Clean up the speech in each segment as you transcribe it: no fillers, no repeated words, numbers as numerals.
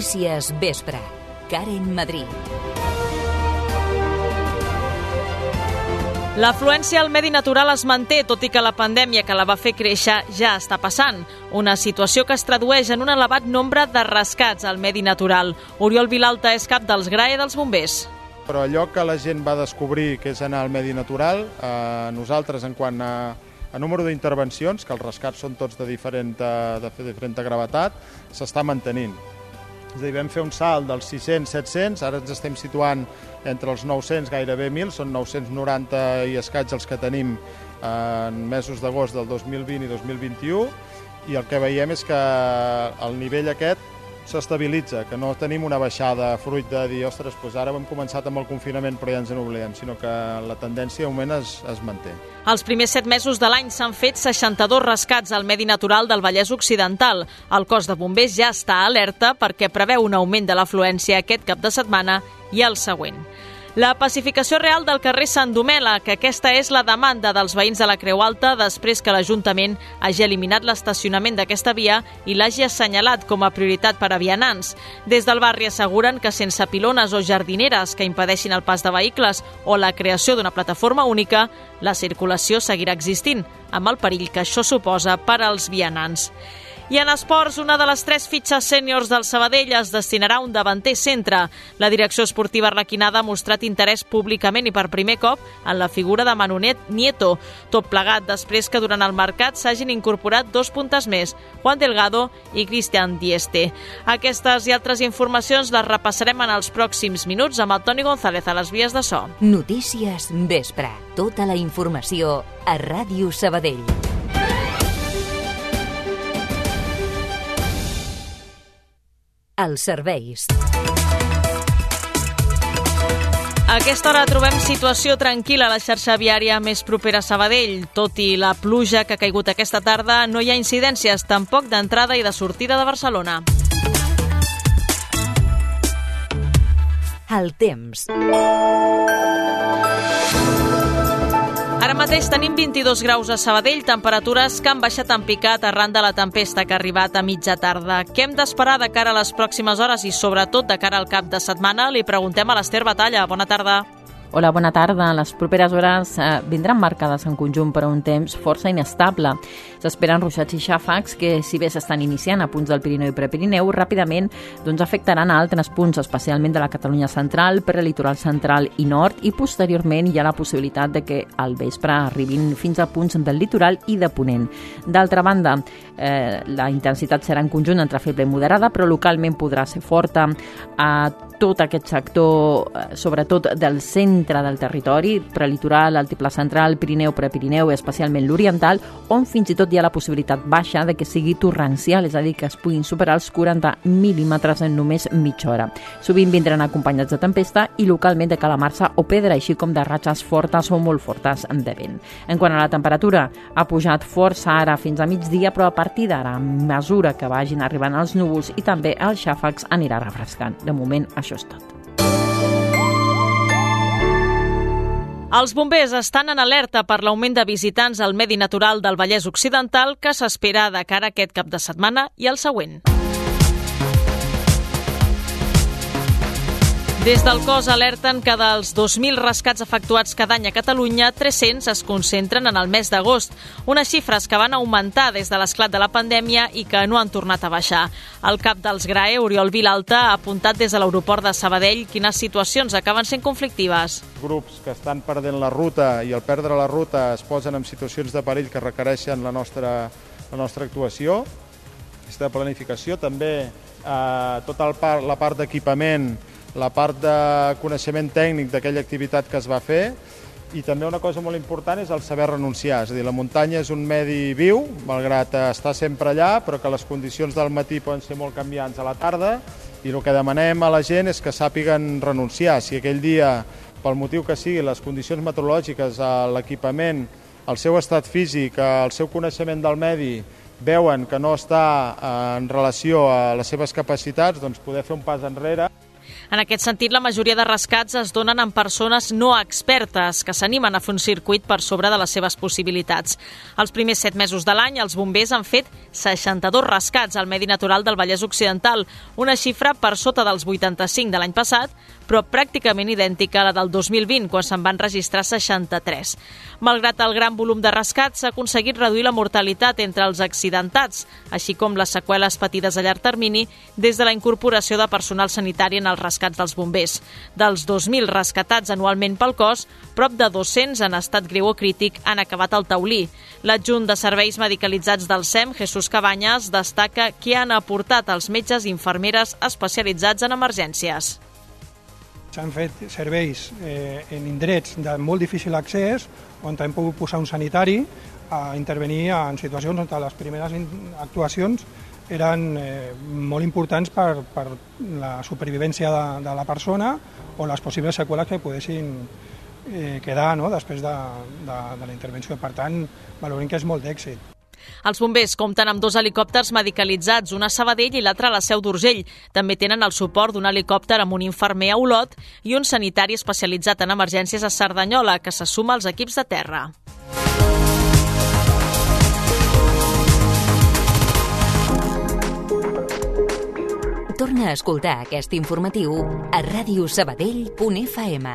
Notícies Vespre. Karen Madrid. L'afluència al medi natural es manté, tot i que la pandèmia que la va fer créixer ja està passant. Una situació que es tradueix en un elevat nombre de rescats al medi natural. Oriol Vilalta és cap dels GRAE dels bombers. Però allò que la gent va descobrir, que és anar al medi natural, nosaltres, en quant a número d'intervencions, que els rescats són tots de diferent gravetat, s'està mantenint. És a dir, vam fer un salt dels 600-700, ara ens estem situant entre els 900, gairebé 1.000, són 990 i escaig els que tenim en mesos d'agost del 2020 i 2021, i el que veiem és que el nivell aquest s'estabilitza, que no tenim una baixada fruit de dir, ostres, doncs ara hem començat amb el confinament però ja ens n'oblidem, sinó que la tendència augment es manté. Els primers 7 mesos de l'any s'han fet 62 rescats al medi natural del Vallès Occidental. El cos de bombers ja està alerta perquè preveu un augment de l'afluència aquest cap de setmana i el següent. La pacificació real del carrer Sant Domela, que aquesta és la demanda dels veïns de la Creu Alta després que l'Ajuntament hagi eliminat l'estacionament d'aquesta via i l'hagi assenyalat com a prioritat per a vianants. Des del barri asseguren que sense pilones o jardineres que impedeixin el pas de vehicles o la creació d'una plataforma única, la circulació seguirà existint, amb el perill que això suposa per als vianants. I en esports, una de les 3 fitxes sèniors del Sabadell es destinarà a un davanter centre. La direcció esportiva arlequinada ha mostrat interès públicament i per primer cop en la figura de Manu Nieto, tot plegat després que durant el mercat s'hagin incorporat 2 puntes més, Juan Delgado i Cristian Dieste. Aquestes i altres informacions les repassarem en els pròxims minuts amb el Toni González a les vies de so. Notícies Vespre. Tota la informació a Ràdio Sabadell. Els serveis. A aquesta hora trobem situació tranquil·la a la xarxa viària més propera a Sabadell. Tot i la pluja que ha caigut aquesta tarda, no hi ha incidències, tampoc d'entrada i de sortida de Barcelona. El temps. Ara mateix tenim 22 graus a Sabadell, temperatures que han baixat en picat arran de la tempesta que ha arribat a mitja tarda. Què hem d'esperar de cara a les pròximes hores i sobretot de cara al cap de setmana? Li preguntem a l'Ester Batalla. Bona tarda. Hola, bona tarda. Les properes hores vindran marcades en conjunt per a un temps força inestable. S'esperen ruixats i xàfecs que, si bé s'estan iniciant a punts del Pirineu i Prepirineu, ràpidament afectaran a altres punts, especialment de la Catalunya central, prelitoral central i nord, i posteriorment hi ha la possibilitat de que al vespre arribin fins a punts del litoral i de ponent. D'altra banda, la intensitat serà en conjunt entre feble i moderada, però localment podrà ser forta a tot aquest sector, sobretot del centre del territori, prelitoral, altiplà central, Pirineu, Prepirineu i especialment l'oriental, on fins i tot hi ha la possibilitat baixa de que sigui torrencial, és a dir, que es puguin superar els 40 mil·límetres en només mitja hora. Sovint vindran acompanyats de tempesta i localment de calamarsa o pedra, així com de ratxes fortes o molt fortes de vent. En quant a la temperatura, ha pujat força ara fins a migdia, però a partir d'ara, a mesura que vagin arribant els núvols i també els xàfecs, anirà refrescant. De moment, això és tot. Els bombers estan en alerta per l'augment de visitants al medi natural del Vallès Occidental que s'espera de cara a aquest cap de setmana i el següent. Des del cos alerten que dels 2.000 rescats efectuats cada any a Catalunya, 300 es concentren en el mes d'agost, unes xifres que van augmentar des de l'esclat de la pandèmia i que no han tornat a baixar. El cap dels GRAE, Oriol Vilalta, ha apuntat des de l'aeroport de Sabadell quines situacions acaben sent conflictives. Grups que estan perdent la ruta i al perdre la ruta es posen en situacions de perill que requereixen la nostra actuació, aquesta planificació, també tota la part d'equipament, la part de coneixement tècnic d'aquella activitat que es va fer, i també una cosa molt important és el saber renunciar. És a dir, la muntanya és un medi viu, malgrat estar sempre allà, però que les condicions del matí poden ser molt canviants a la tarda, i el que demanem a la gent és que sàpiguen renunciar. Si aquell dia, pel motiu que sigui, les condicions meteorològiques, l'equipament, el seu estat físic, el seu coneixement del medi, veuen que no està en relació a les seves capacitats, doncs poder fer un pas enrere. En aquest sentit, la majoria de rescats es donen amb persones no expertes que s'animen a fer un circuit per sobre de les seves possibilitats. Els primers 7 mesos de l'any, els bombers han fet 62 rescats al medi natural del Vallès Occidental, una xifra per sota dels 85 de l'any passat, però pràcticament idèntica a la del 2020, quan se'n van registrar 63. Malgrat el gran volum de rescats, s'ha aconseguit reduir la mortalitat entre els accidentats, així com les seqüeles patides a llarg termini des de la incorporació de personal sanitari en els rescats dels bombers. Dels 2.000 rescatats anualment pel cos, prop de 200 en estat greu o crític han acabat al taulí. L'adjunt de serveis medicalitzats del SEM, Jesús Cabanyes, destaca que han aportat els metges i infermeres especialitzats en emergències. S'han fet serveis en indrets de molt difícil accés, on hem pogut posar un sanitari a intervenir en situacions on les primeres actuacions eren molt importants per la supervivència de la persona o les possibles seqüeles que poguessin quedar després de la intervenció. Per tant, valorem que és molt d'èxit. Els bombers compten amb 2 helicòpters medicalitzats, un a Sabadell i l'altre a la Seu d'Urgell. També tenen el suport d'un helicòpter amb un infermer a Olot i un sanitari especialitzat en emergències a Cerdanyola, que se suma als equips de terra. Torna a escoltar aquest informatiu a radiosabadell.fm.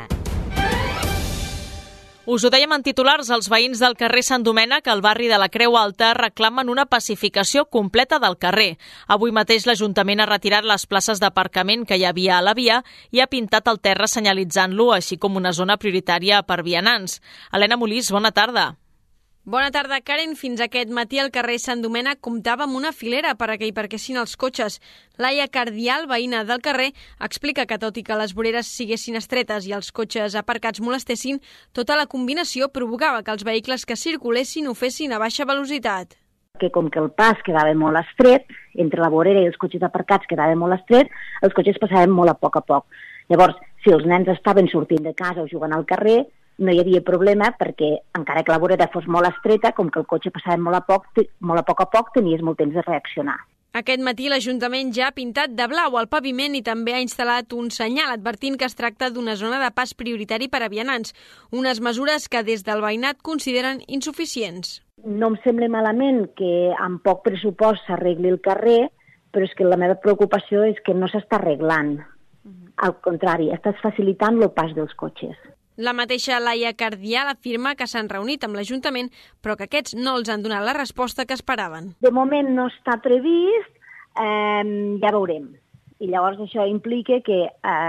Us ho dèiem en titulars, els veïns del carrer Sant Domènec, al barri de la Creu Alta, reclamen una pacificació completa del carrer. Avui mateix l'Ajuntament ha retirat les places d'aparcament que hi havia a la via i ha pintat el terra senyalitzant-lo, així com una zona prioritària per vianants. Helena Molís, bona tarda. Bona tarda, Karen. Fins aquest matí el carrer Sant Domènec comptava amb una filera per a que hi parquessin els cotxes. Laia Cardial, veïna del carrer, explica que tot i que les voreres siguessin estretes i els cotxes aparcats molestessin, tota la combinació provocava que els vehicles que circulessin ho fessin a baixa velocitat. Que com que el pas quedava molt estret, entre la vorera i els cotxes aparcats quedava molt estret, els cotxes passaven molt a poc. Llavors, si els nens estaven sortint de casa o jugant al carrer, no hi havia problema perquè, encara que la vorera fos molt estreta, com que el cotxe passava molt a poc, tenies molt temps de reaccionar. Aquest matí l'Ajuntament ja ha pintat de blau el paviment i també ha instal·lat un senyal advertint que es tracta d'una zona de pas prioritari per a vianants, unes mesures que des del veïnat consideren insuficients. No em sembla malament que amb poc pressupost s'arregli el carrer, però és que la meva preocupació és que no s'està arreglant. Al contrari, estàs facilitant el pas dels cotxes. La mateixa Laia Cardial afirma que s'han reunit amb l'Ajuntament, però que aquests no els han donat la resposta que esperaven. De moment no està previst, ja veurem. I llavors això implica que,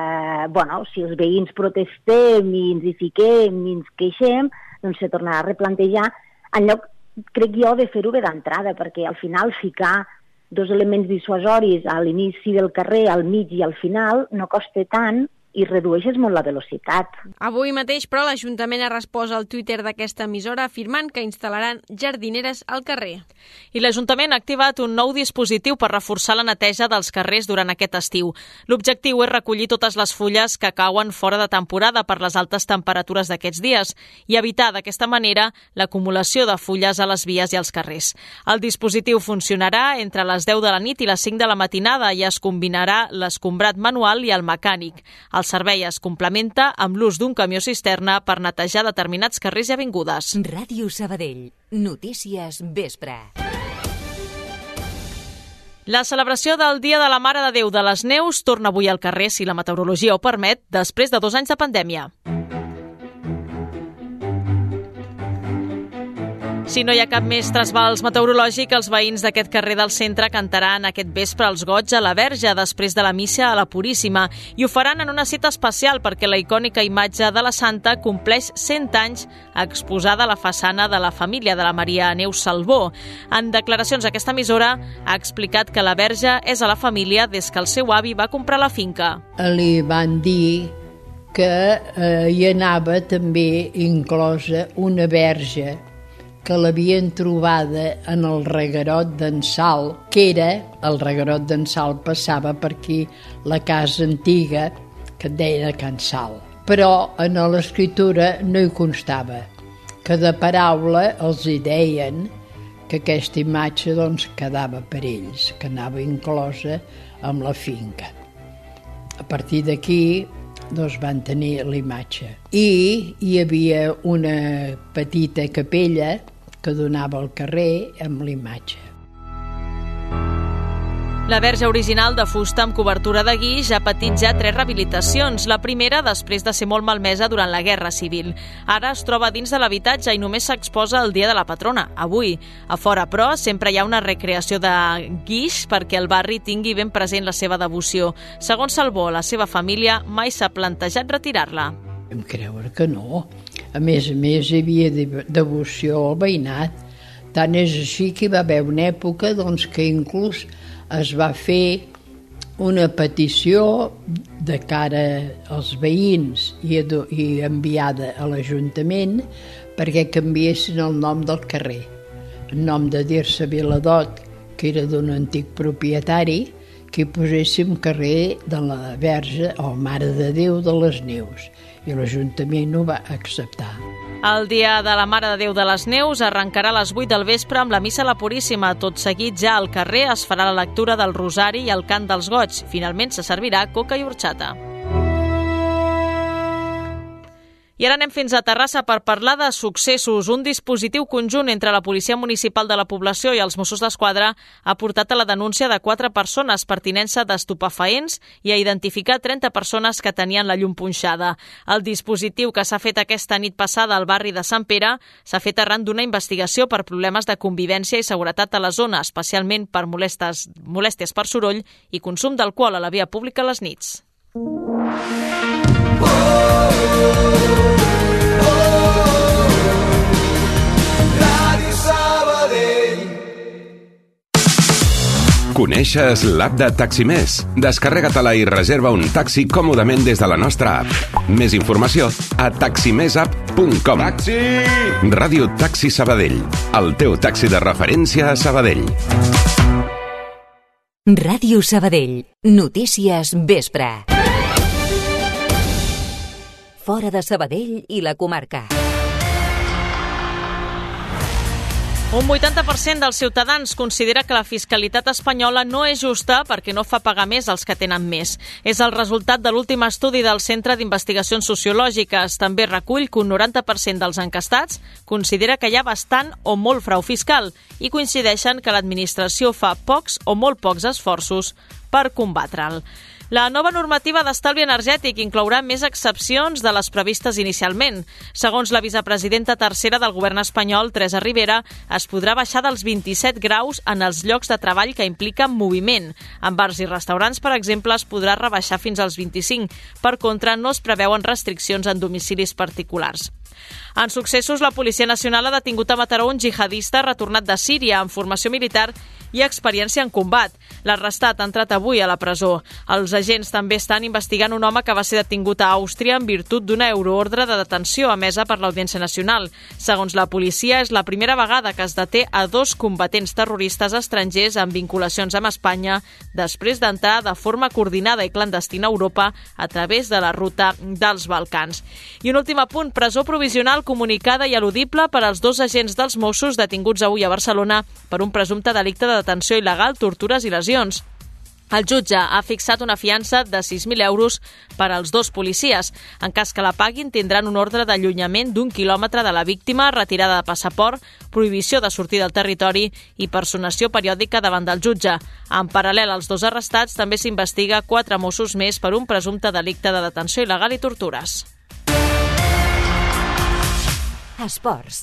si els veïns protestem i ens hi fiquem i ens queixem, doncs se tornarà a replantejar, en lloc, crec jo, de fer-ho bé d'entrada, perquè al final ficar 2 elements dissuasoris a l'inici del carrer, al mig i al final, no costa tant i redueixes molt la velocitat. Avui mateix, però, l'Ajuntament ha respost al Twitter d'aquesta emissora afirmant que instal·laran jardineres al carrer. I l'Ajuntament ha activat un nou dispositiu per reforçar la neteja dels carrers durant aquest estiu. L'objectiu és recollir totes les fulles que cauen fora de temporada per les altes temperatures d'aquests dies i evitar d'aquesta manera l'acumulació de fulles a les vies i als carrers. El dispositiu funcionarà entre les 10 de la nit i les 5 de la matinada i es combinarà l'escombrat manual i el mecànic. El servei es complementa amb l'ús d'un camió cisterna per netejar determinats carrers i avingudes. Ràdio Sabadell. Notícies vespre. La celebració del Dia de la Mare de Déu de les Neus torna avui al carrer, si la meteorologia ho permet, després de 2 anys de pandèmia. Si no hi ha cap més trasbals meteorològic, els veïns d'aquest carrer del centre cantaran aquest vespre els goig a la Verge després de la missa a la Puríssima i ho faran en una cita especial perquè la icònica imatge de la Santa compleix 100 anys exposada a la façana de la família de la Maria Neus Salvó. En declaracions a aquesta emissora ha explicat que la Verge és a la família des que el seu avi va comprar la finca. Li van dir que hi anava també inclosa una verge que l'havien trobada en el reguerot d'en Sal, que era, el reguerot d'en Sal passava per aquí la casa antiga, que et deia Can Sal. Però en l'escriptura no hi constava, que de paraula els hi deien que aquesta imatge doncs, quedava per ells, que anava inclosa amb la finca. A partir d'aquí van tenir la imatge. I hi havia una petita capella que donava al carrer amb la imatge. La verge original de fusta amb cobertura de guix ha patit ja 3 rehabilitacions. La primera després de ser molt malmesa durant la Guerra Civil. Ara es troba dins de l'habitatge i només s'exposa el dia de la patrona, avui. A fora, però, sempre hi ha una recreació de guix perquè el barri tingui ben present la seva devoció. Segons Salvó, la seva família mai s'ha plantejat retirar-la. Vam creure que no. A més, hi havia devoció al veïnat. Tant és així que hi va haver una època que inclús es va fer una petició de cara als veïns i enviada a l'Ajuntament perquè canviessin el nom del carrer. En nom de dir-se Viladot, que era d'un antic propietari, que hi poséssim carrer de la Verge o Mare de Déu de les Neus. I l'Ajuntament ho va acceptar. El dia de la Mare de Déu de les Neus arrencarà a les 8 del vespre amb la Missa a la Puríssima. Tot seguit ja al carrer es farà la lectura del Rosari i el cant dels goigs. Finalment se servirà coca i horxata. I ara anem fins a Terrassa per parlar de successos. Un dispositiu conjunt entre la Policia Municipal de la Població i els Mossos d'Esquadra ha portat a la denúncia de 4 persones per tinença d'estupefaents i a identificar 30 persones que tenien la llum punxada. El dispositiu que s'ha fet aquesta nit passada al barri de Sant Pere s'ha fet arran d'una investigació per problemes de convivència i seguretat a la zona, especialment per molèsties per soroll i consum d'alcohol a la via pública a les nits. Coneixes l'app de Taximés? Descarrega-te-la i reserva un taxi còmodament des de la nostra app. Més informació a taximesapp.com. Taxi! Ràdio Taxi Sabadell, el teu taxi de referència a Sabadell. Ràdio Sabadell. Notícies vespre. Fora de Sabadell i la comarca. Un 80% dels ciutadans considera que la fiscalitat espanyola no és justa perquè no fa pagar més als que tenen més. És el resultat de l'últim estudi del Centre d'Investigacions Sociològiques. També recull que un 90% dels encastats considera que hi ha bastant o molt frau fiscal i coincideixen que l'administració fa pocs o molt pocs esforços per combatre'l. La nova normativa d'estalvi energètic inclourà més excepcions de les previstes inicialment. Segons la vicepresidenta tercera del govern espanyol, Teresa Ribera, es podrà baixar dels 27 graus en els llocs de treball que impliquen moviment. En bars i restaurants, per exemple, es podrà rebaixar fins als 25. Per contra, no es preveuen restriccions en domicilis particulars. En successos, la Policia Nacional ha detingut a Mataró un jihadista retornat de Síria amb formació militar i experiència en combat. L'arrestat ha entrat avui a la presó. Els agents també estan investigant un home que va ser detingut a Àustria en virtut d'una euroordre de detenció emesa per l'Audiència Nacional. Segons la policia, és la primera vegada que es deté a 2 combatents terroristes estrangers amb vinculacions amb Espanya després d'entrar de forma coordinada i clandestina a Europa a través de la ruta dels Balcans. I un últim apunt, presó provisional comunicada i eludible per als 2 agents dels Mossos detinguts avui a Barcelona per un presumpte delicte de detenció il·legal, tortures i lesions. El jutge ha fixat una fiança de 6.000 euros per als 2 policies. En cas que la paguin, tindran un ordre d'allunyament d'1 quilòmetre de la víctima, retirada de passaport, prohibició de sortir del territori i personació periòdica davant del jutge. En paral·lel als 2 arrestats, també s'investiga 4 Mossos més per un presumpte delicte de detenció il·legal i tortures. Esports.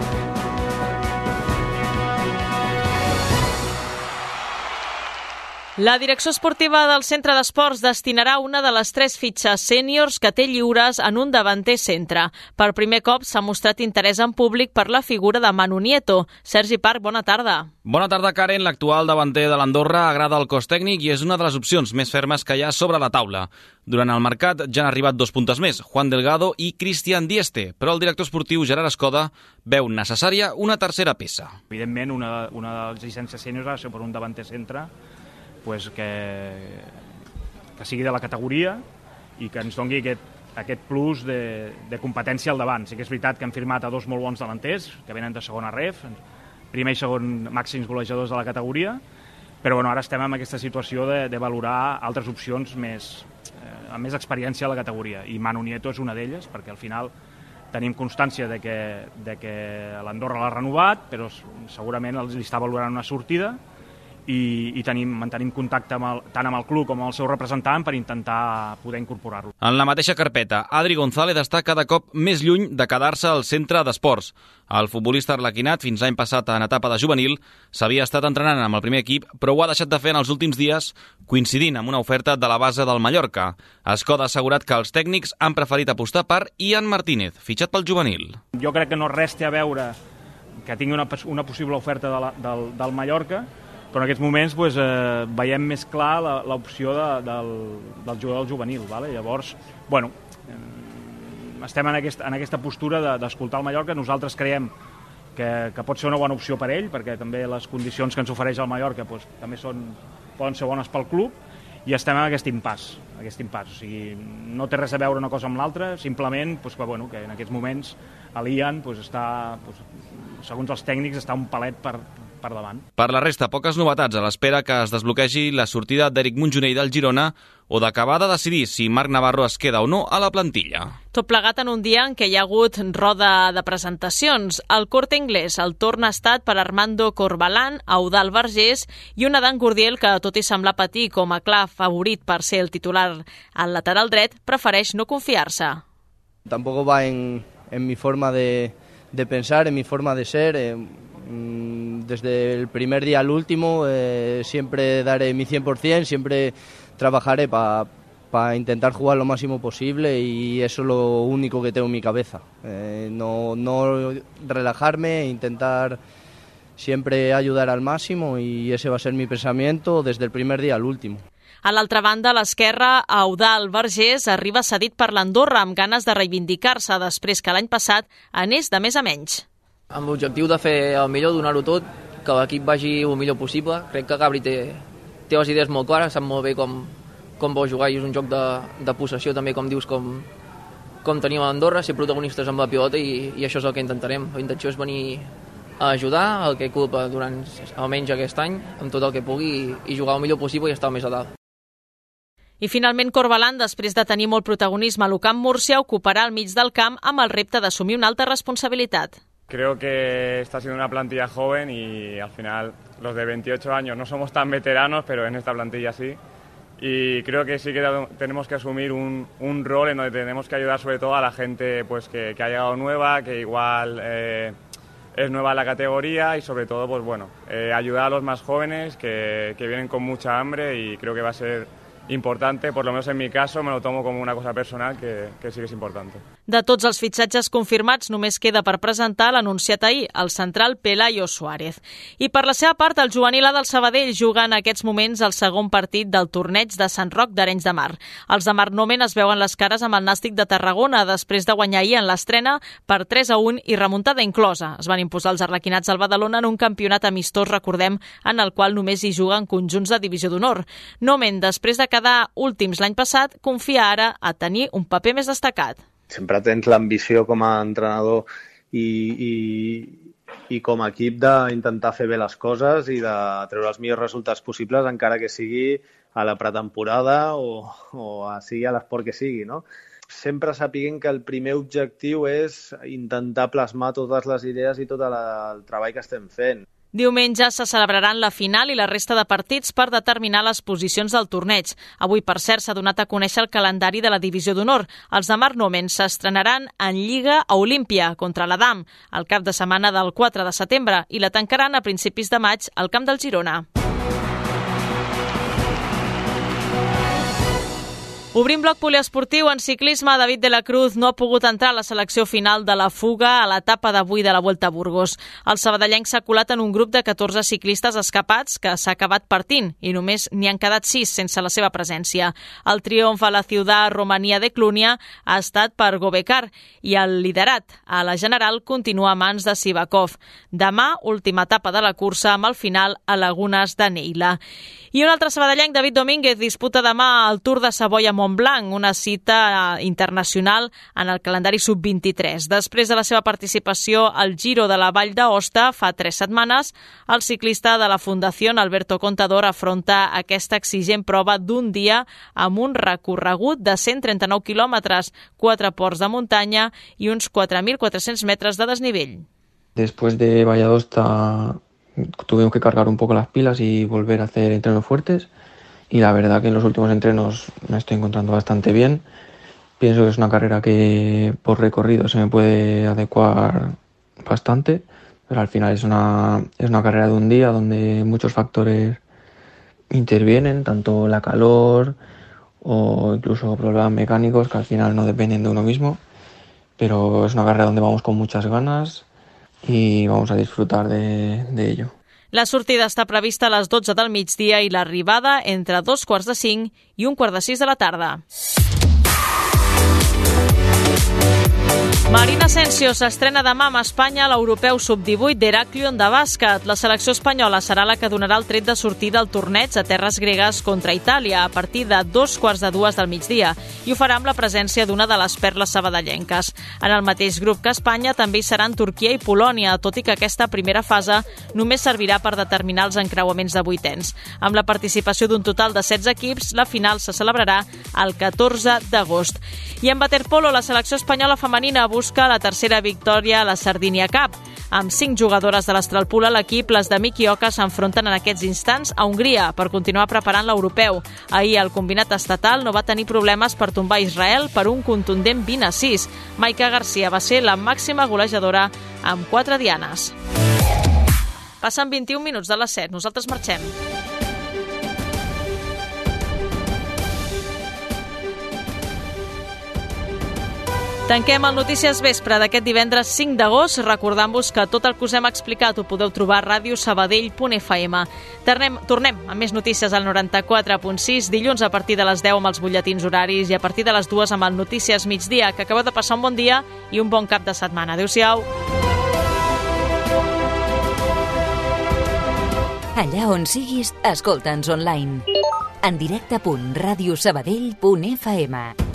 La direcció esportiva del Centre d'Esports destinarà una de les 3 fitxes sèniors que té lliures en un davanter centre. Per primer cop s'ha mostrat interès en públic per la figura de Manu Nieto. Sergi Parc, bona tarda. Bona tarda, Karen. L'actual davanter de l'Andorra agrada el cos tècnic i és una de les opcions més fermes que hi ha sobre la taula. Durant el mercat ja han arribat 2 puntes més, Juan Delgado i Cristian Dieste, però el director esportiu Gerard Escoda veu necessària una tercera peça. Evidentment, una de les llicències sèniors ha de ser per un davanter centre pues que sigui de la categoria i que ens doni aquest plus de competència al davant. Sí que és veritat que hem firmat a 2 molt bons davanters, que venen de segona ref, primer i segon màxims golejadors de la categoria, però bueno, ara estem en aquesta situació de valorar altres opcions més amb més experiència a la categoria, i Manu Nieto és una d'elles, perquè al final tenim constància de que l'Andorra l'ha renovat, però segurament li està valorant una sortida, i mantenim contacte tant amb el club com amb el seu representant per intentar poder incorporar-lo. En la mateixa carpeta, Adri González està cada cop més lluny de quedar-se al centre d'esports. El futbolista arlequinat, fins l'any passat en etapa de juvenil, s'havia estat entrenant amb el primer equip, però ho ha deixat de fer en els últims dies, coincidint amb una oferta de la base del Mallorca. Escoda ha assegurat que els tècnics han preferit apostar per Ian Martínez, fitxat pel juvenil. Jo crec que no res té a veure que tingui una possible oferta del Mallorca, però en aquests moments veiem més clar l'opció del jugador juvenil. Llavors, estem en aquesta postura d'escoltar el Mallorca. Nosaltres creiem que pot ser una bona opció per ell, perquè també les condicions que ens ofereix el Mallorca també poden ser bones pel club, i estem en aquest impàs. O sigui, no té res a veure una cosa amb l'altra, simplement que en aquests moments l'Ian està, segons els tècnics, està un palet per davant. Per la resta, poques novetats a l'espera que es desbloquegi la sortida d'Eric Monjonell del Girona o d'acabar de decidir si Marc Navarro es queda o no a la plantilla. Tot plegat en un dia en què hi ha hagut roda de presentacions. Al Corte Inglés el torn ha estat per Armando Corbalán, Eudald Vergés i una Dan Gurdiel que, tot i semblar patir com a clar favorit per ser el titular al lateral dret, prefereix no confiar-se. Tampoco va en mi forma de pensar, en mi forma de ser. Desde el primer día al último siempre daré mi 100%, siempre trabajaré para intentar jugar lo máximo posible, y eso es lo único que tengo en mi cabeza. No relajarme, intentar siempre ayudar al máximo, y ese va a ser mi pensamiento desde el primer día al último. A l'altra banda, a l'esquerra, Eudald Vergés arriba cedit per l'Andorra amb ganes de reivindicar-se després que l'any passat anés de més a menys. Amb l'objectiu de fer el millor, donar-ho tot, que l'equip vagi el millor possible. Crec que Gabri té les idees molt clares, sap molt bé com vol jugar, i és un joc de possessió també, com dius, com tenim a l'Andorra, ser protagonistes amb la pilota, i això és el que intentarem. La intenció és venir a ajudar el que culpa durant almenys aquest any, amb tot el que pugui, i jugar el millor possible i estar més a dalt. I finalment Corbalán, després de tenir molt protagonisme a l'Ucamp Múrcia, ocuparà el mig del camp amb el repte d'assumir una alta responsabilitat. Creo que está siendo una plantilla joven, y al final los de 28 años no somos tan veteranos, pero en esta plantilla sí. Y creo que sí que tenemos que asumir un rol en donde tenemos que ayudar sobre todo a la gente que ha llegado nueva, que igual es nueva en la categoría, y sobre todo ayudar a los más jóvenes que vienen con mucha hambre, y creo que va a ser importante, por lo menos en mi caso, me lo tomo como una cosa personal que sí que és important. De tots els fitxatges confirmats, només queda per presentar l'anunciat ahir, el central Pelayo Suárez. I per la seva part, el juvenil A del Sabadell juga en aquests moments el segon partit del torneig de Sant Roc d'Arenys de Mar. Els de Marc Nomen es veuen les cares amb el Nàstic de Tarragona després de guanyar ahir en l'estrena per 3-1 i remuntada inclosa. Es van imposar els arlequinats al Badalona en un campionat amistós, recordem, en el qual només hi juguen conjunts de divisió d'honor. Nomen, després de quedar últims l'any passat, confia ara a tenir un paper més destacat. Sempre tens l'ambició com a entrenador i com a equip d'intentar fer bé les coses i de treure els millors resultats possibles, encara que sigui a la pretemporada o sigui a l'esport que sigui, no? Sempre sapiguem que el primer objectiu és intentar plasmar totes les idees i tot el treball que estem fent. Diumenge se celebraran la final i la resta de partits per determinar les posicions del torneig. Avui, per cert, s'ha donat a conèixer el calendari de la Divisió d'Honor. Els de Marc Nomen s'estrenaran en Lliga a Olímpia contra l'Adam el cap de setmana del 4 de setembre i la tancaran a principis de maig al camp del Girona. Obrim bloc poliesportiu. En ciclisme, David de la Cruz no ha pogut entrar a la selecció final de la fuga a l'etapa d'avui de la Vuelta a Burgos. El sabadellenc s'ha colat en un grup de 14 ciclistes escapats que s'ha acabat partint i només n'hi han quedat 6 sense la seva presència. El triomf a la Ciudad Romania de Clunia ha estat per Gobecar i el liderat a la general continua a mans de Sivakov. Demà, última etapa de la cursa amb el final a Lagunes de Neila. I un altre sabadellenc, David Domínguez, disputa demà el Tour de Savoia-Montblanc Montblanc, una cita internacional en el calendari sub-23. Després de la seva participació al Giro de la Vall d'Aosta fa 3 setmanes, el ciclista de la Fundació Alberto Contador afronta aquesta exigent prova d'un dia amb un recorregut de 139 quilòmetres, 4 ports de muntanya i uns 4.400 metros de desnivell. Después de Valladosta tuvimos que cargar un poco las pilas y volver a hacer entrenos fuertes, y la verdad que en los últimos entrenos me estoy encontrando bastante bien. Pienso que es una carrera que por recorrido se me puede adecuar bastante, pero al final es una carrera de un día donde muchos factores intervienen, tanto la calor o incluso problemas mecánicos que al final no dependen de uno mismo, pero es una carrera donde vamos con muchas ganas i vamos a disfrutar de ello. La sortida està prevista a les 12 del migdia i l'arribada entre 2:45 i 1:45 de la tarda. Marina Asensio s'estrena demà amb Espanya a l'Europeu Sub-18 d'Heraklion de bàsquet. La selecció espanyola serà la que donarà el tret de sortida al torneig a terres gregues contra Itàlia a partir de 2:15 del migdia i ho farà amb la presència d'una de les perles sabadellenques. En el mateix grup que Espanya també hi seran Turquia i Polònia, tot i que aquesta primera fase només servirà per determinar els encreuaments de vuitens. Amb la participació d'un total de 16 equips, la final se celebrarà el 14 d'agost. I en waterpolo, la selecció espanyola femenina busca la tercera victòria a la Sardinia Cup. Amb 5 jugadores de l'Astralpool a l'equip, les de Miki Oka s'enfronten en aquests instants a Hongria per continuar preparant l'europeu. Ahir el combinat estatal no va tenir problemes per tombar Israel per un contundent 20-6. Maika Garcia va ser la màxima golejadora amb 4 dianes. Passen 21 minuts de les 7. Nosaltres marxem. Tanquem el Notícies Vespre d'aquest divendres 5 d'agost, recordant-vos que tot el que us hem explicat ho podeu trobar a radiosabadell.fm. Tornem amb més notícies al 94.6, dilluns a partir de les 10 amb els butlletins horaris i a partir de les 2 amb el Notícies Migdia. Que acabeu de passar un bon dia i un bon cap de setmana. Adéu-siau. Allà on siguis, escolta'ns online. En directe.radiosabadell.fm.